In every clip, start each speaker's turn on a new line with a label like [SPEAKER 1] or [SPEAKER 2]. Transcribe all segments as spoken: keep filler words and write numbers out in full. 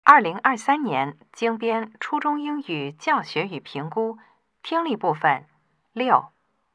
[SPEAKER 1] 二零二三年精编初中英语教学与评估听力部分六。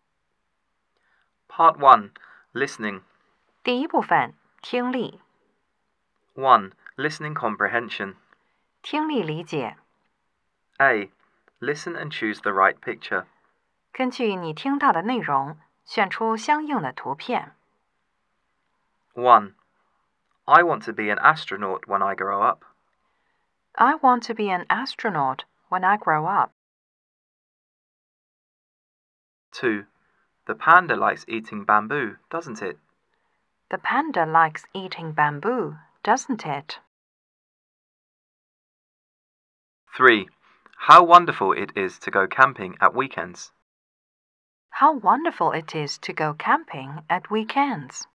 [SPEAKER 2] Part one. Listening.
[SPEAKER 1] 第一部分听力。
[SPEAKER 2] one. Listening comprehension.
[SPEAKER 1] 听力理解。
[SPEAKER 2] A. Listen and choose the right picture.
[SPEAKER 1] 根据你听到的内容，选出相应的图片。
[SPEAKER 2] one. I want to be an astronaut when I grow up.
[SPEAKER 1] I want to be an astronaut when I grow up.
[SPEAKER 2] two. The panda likes eating bamboo, doesn't it?
[SPEAKER 1] The panda likes eating bamboo, doesn't it?
[SPEAKER 2] three. How wonderful it is to go camping at weekends.
[SPEAKER 1] How wonderful it is to go camping at weekends.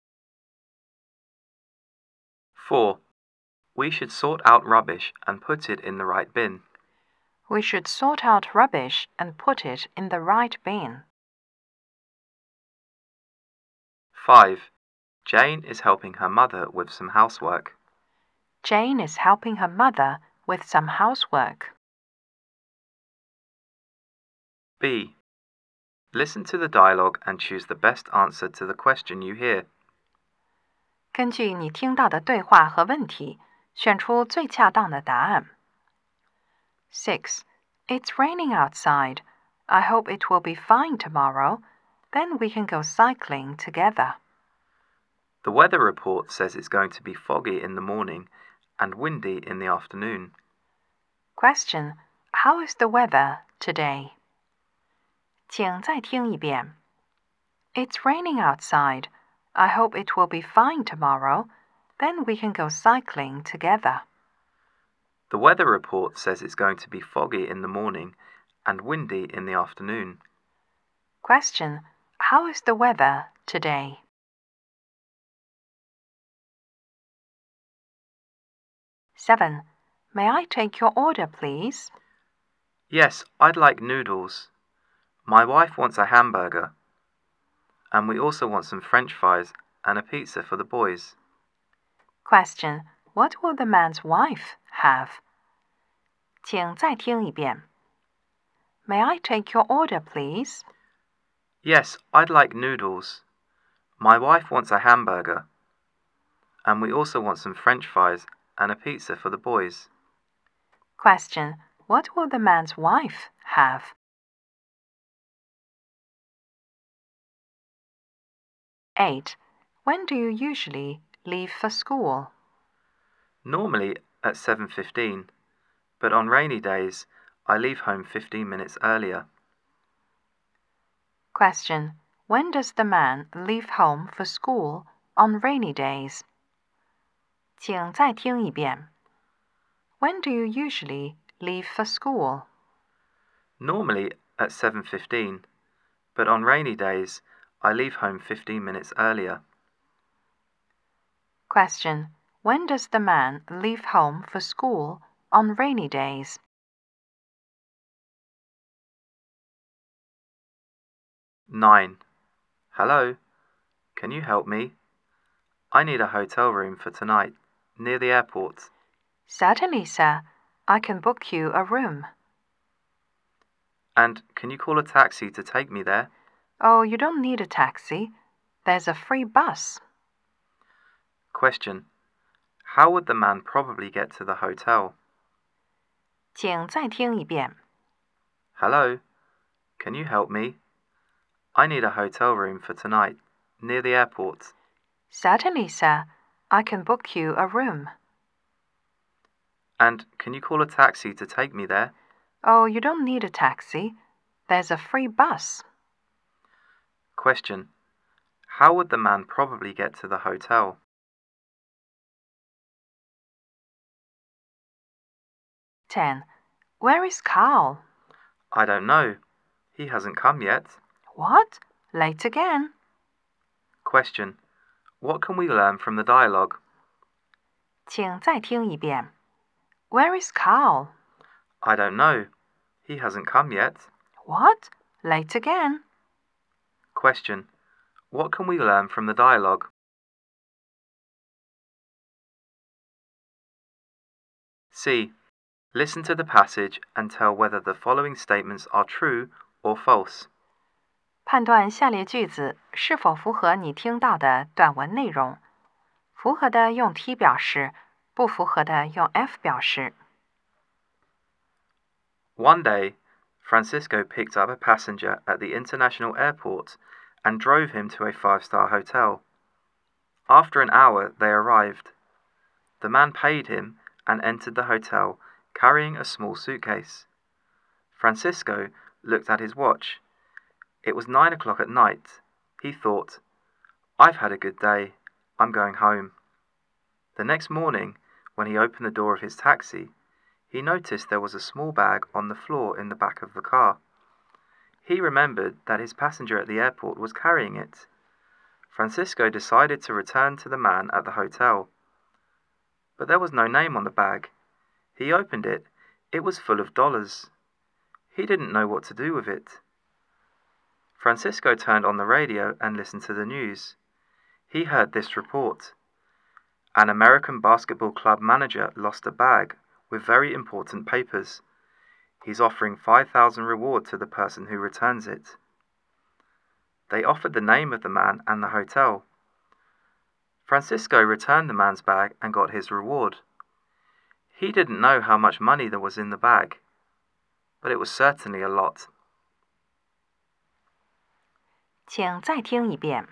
[SPEAKER 2] four. We should sort out rubbish and put it in the right bin.
[SPEAKER 1] We should sort out rubbish and put it in the right bin.
[SPEAKER 2] five. Jane is helping her mother with some housework.
[SPEAKER 1] Jane is helping her mother with some housework.
[SPEAKER 2] B. Listen to the dialogue and choose the best answer to the question you hear.
[SPEAKER 1] 根据你听到的对话和问题，选出最恰当的答案。six. It's raining outside. I hope it will be fine tomorrow. Then we can go cycling together.
[SPEAKER 2] The weather report says it's going to be foggy in the morning and windy in the afternoon.
[SPEAKER 1] Question. How is the weather today? 请再听一遍。It's raining outside. I hope it will be fine tomorrow. Then we can go cycling together.
[SPEAKER 2] The weather report says it's going to be foggy in the morning and windy in the afternoon.
[SPEAKER 1] Question. How is the weather today? seven. May I take your order, please?
[SPEAKER 2] Yes, I'd like noodles. My wife wants a hamburger. And we also want some French fries and a pizza for the boys.
[SPEAKER 1] Question. What will the man's wife have? 请再听一遍。May I take your order, please?
[SPEAKER 2] Yes, I'd like noodles. My wife wants a hamburger. And we also want some French fries and a pizza for the boys.
[SPEAKER 1] Question. What will the man's wife have? eight. When do you usually leave for school?
[SPEAKER 2] Normally at seven fifteen, but on rainy days I leave home fifteen minutes earlier.
[SPEAKER 1] Question. When does the man leave home for school on rainy days? 请再听一遍。When do you usually leave for school?
[SPEAKER 2] Normally at seven fifteen, but on rainy days I leave home fifteen minutes earlier.
[SPEAKER 1] Question. When does the man leave home for school on rainy days?
[SPEAKER 2] nine. Hello, can you help me? I need a hotel room for tonight, near the airport.
[SPEAKER 1] Certainly, sir. I can book you a room.
[SPEAKER 2] And can you call a taxi to take me there?
[SPEAKER 1] Oh, you don't need a taxi. There's a free bus.
[SPEAKER 2] Question. How would the man probably get to the hotel?
[SPEAKER 1] 请再听一遍。
[SPEAKER 2] Hello, can you help me? I need a hotel room for tonight, near the airport.
[SPEAKER 1] Certainly, sir. I can book you a room.
[SPEAKER 2] And can you call a taxi to take me there?
[SPEAKER 1] Oh, you don't need a taxi. There's a free bus.
[SPEAKER 2] Question. How would the man probably get to the hotel?
[SPEAKER 1] ten. Where is Carl?
[SPEAKER 2] I don't know. He hasn't come yet.
[SPEAKER 1] What? Late again?
[SPEAKER 2] Question. What can we learn from the dialogue?
[SPEAKER 1] 请再听一遍。Where is Carl?
[SPEAKER 2] I don't know. He hasn't come yet.
[SPEAKER 1] What? Late again?
[SPEAKER 2] Question. What can we learn from the dialogue? C. Listen to the passage and tell whether the following statements are true or false.
[SPEAKER 1] 判断下列句子是否符合你听到的短文内容。符合的用 T 表示，不符合的用 F 表示。
[SPEAKER 2] One day, Francisco picked up a passenger at the international airport and drove him to a five-star hotel. After an hour, they arrived. The man paid him and entered the hotel carrying a small suitcase. Francisco looked at his watch. It was nine o'clock at night. He thought, "I've had a good day. I'm going home." The next morning, when he opened the door of his taxi, he noticed there was a small bag on the floor in the back of the car. He remembered that his passenger at the airport was carrying it. Francisco decided to return to the man at the hotel. But there was no name on the bag. He opened it. It was full of dollars. He didn't know what to do with it. Francisco turned on the radio and listened to the news. He heard this report. An American basketball club manager lost a bag with very important papers. He's offering five thousand reward to the person who returns it. They offered the name of the man and the hotel. Francisco returned the man's bag and got his reward. He didn't know how much money there was in the bag, but it was certainly a lot.
[SPEAKER 1] 请再听一遍。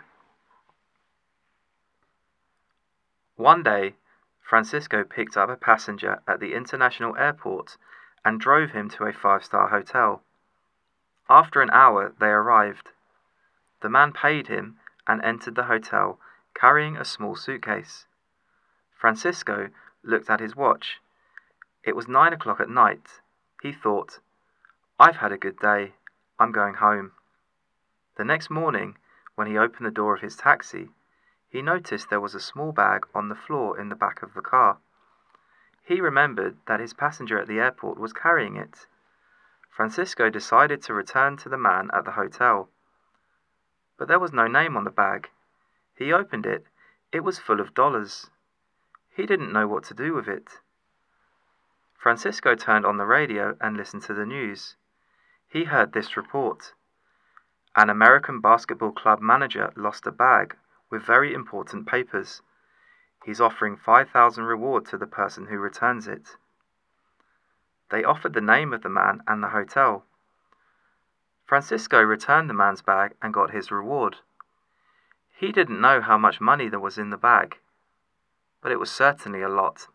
[SPEAKER 2] One day, Francisco picked up a passenger at the international airport and drove him to a five-star hotel. After an hour, they arrived. The man paid him and entered the hotel carrying a small suitcase. Francisco looked at his watch. It was nine o'clock at night. He thought, "I've had a good day. I'm going home." The next morning, when he opened the door of his taxi, he noticed there was a small bag on the floor in the back of the car. He remembered that his passenger at the airport was carrying it. Francisco decided to return to the man at the hotel. But there was no name on the bag. He opened it. It was full of dollars. He didn't know what to do with it. Francisco turned on the radio and listened to the news. He heard this report. An American basketball club manager lost a bag with very important papers. He's offering five thousand reward to the person who returns it. They offered the name of the man and the hotel. Francisco returned the man's bag and got his reward. He didn't know how much money there was in the bag, but it was certainly a lot.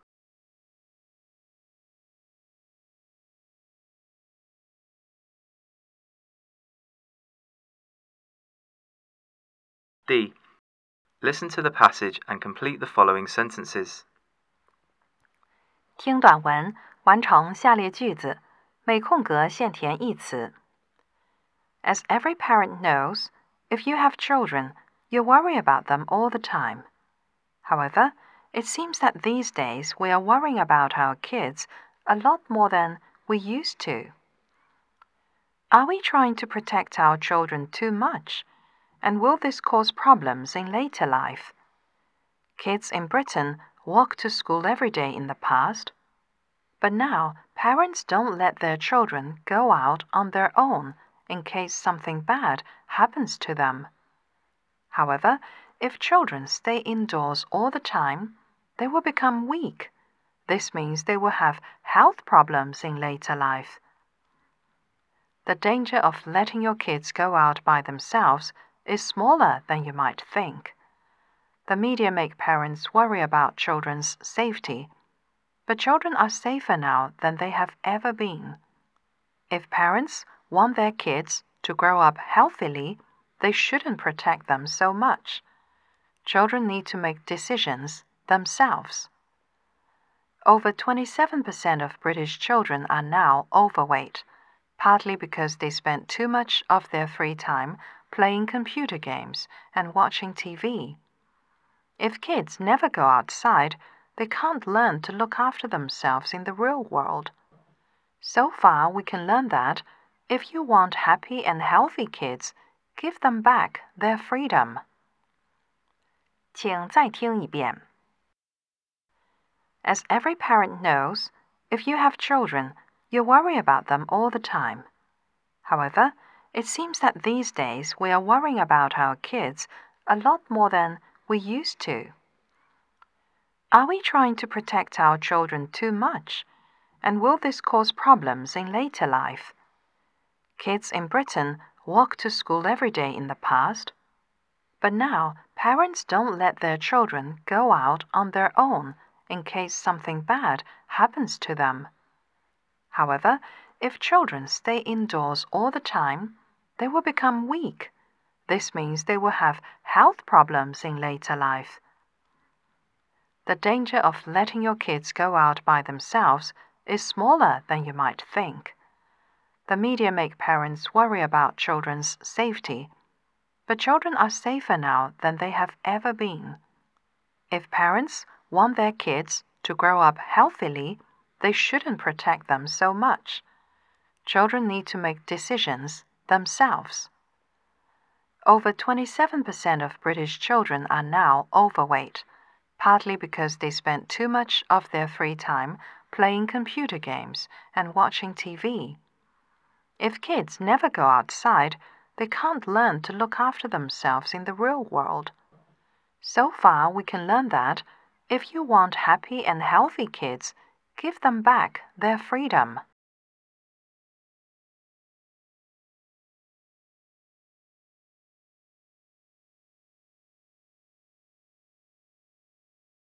[SPEAKER 2] D. Listen to the passage and complete the following sentences.
[SPEAKER 1] 听短文，完成下列句子，每空格现填一词。As every parent knows, if you have children, you worry about them all the time. However, it seems that these days we are worrying about our kids a lot more than we used to. Are we trying to protect our children too much? And will this cause problems in later life? Kids in Britain walk to school every day in the past, but now parents don't let their children go out on their own in case something bad happens to them. However, if children stay indoors all the time, they will become weak. This means they will have health problems in later life. The danger of letting your kids go out by themselves is smaller than you might think. The media make parents worry about children's safety, but children are safer now than they have ever been. If parents want their kids to grow up healthily, they shouldn't protect them so much. Children need to make decisions themselves. Over twenty-seven percent of British children are now overweight, partly because they spend too much of their free time playing computer games and watching T V. If kids never go outside, they can't learn to look after themselves in the real world. So far, we can learn that if you want happy and healthy kids, give them back their freedom. 请再听一遍. As every parent knows, If you have children, you worry about them all the time. However, it seems that these days we are worrying about our kids a lot more than we used to. Are we trying to protect our children too much? And will this cause problems in later life? Kids in Britain walked to school every day in the past, but now parents don't let their children go out on their own in case something bad happens to them. However, if children stay indoors all the time, they will become weak. This means they will have health problems in later life. The danger of letting your kids go out by themselves is smaller than you might think. The media make parents worry about children's safety, but children are safer now than they have ever been. If parents want their kids to grow up healthily, they shouldn't protect them so much. Children need to make decisions themselves. Over twenty-seven percent of British children are now overweight, partly because they spend too much of their free time playing computer games and watching T V. If kids never go outside, they can't learn to look after themselves in the real world. So far, we can learn that if you want happy and healthy kids, give them back their freedom.